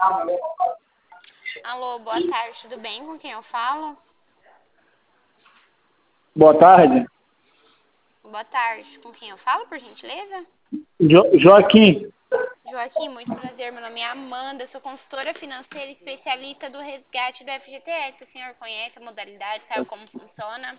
Alô, boa tarde, tudo bem? Com quem eu falo? Boa tarde. Boa tarde, com quem eu falo, por gentileza? Joaquim. Joaquim, muito prazer. Meu nome é Amanda, sou consultora financeira e especialista do resgate do FGTS. O senhor conhece a modalidade, sabe como funciona?